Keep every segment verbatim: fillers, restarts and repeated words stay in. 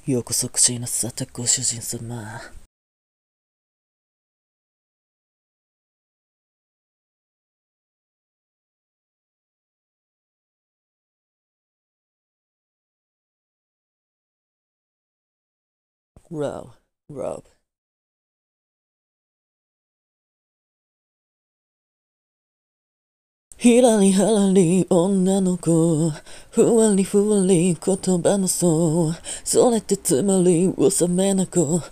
ようこそ口なさったご主人様。ロブ、ロブ。ひらりはらり女の子、ふわりふわり言葉のそう、それってつまり幼な子。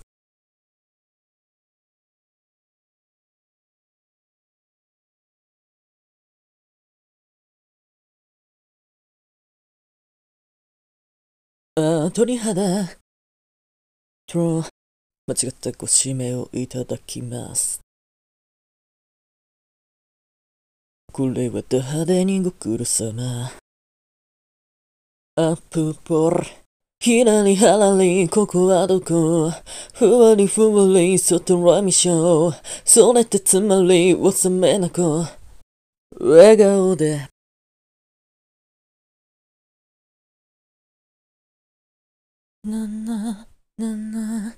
あ、鳥肌と間違ったご指名をいただきます。これはド派手にご苦労様。アップポルひらりはらりここはどこ、ふわりふわり外ラミショー、それってつまり幼な子。笑顔でなななな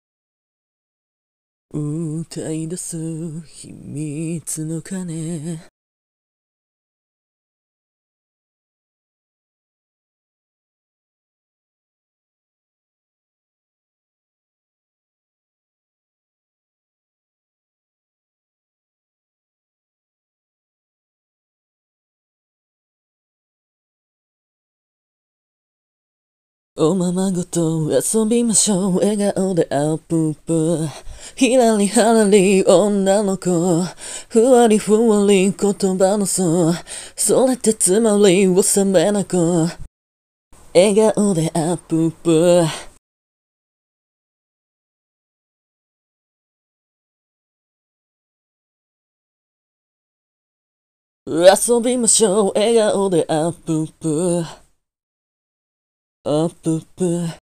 歌い出す秘密の鐘。おままごと遊びましょう、笑顔でアッププ。ひらりはらり女の子、ふわりふわり言葉のそう、それってつまり幼な子。笑顔でアッププ。遊びましょう、笑顔でアッププ。アッププ。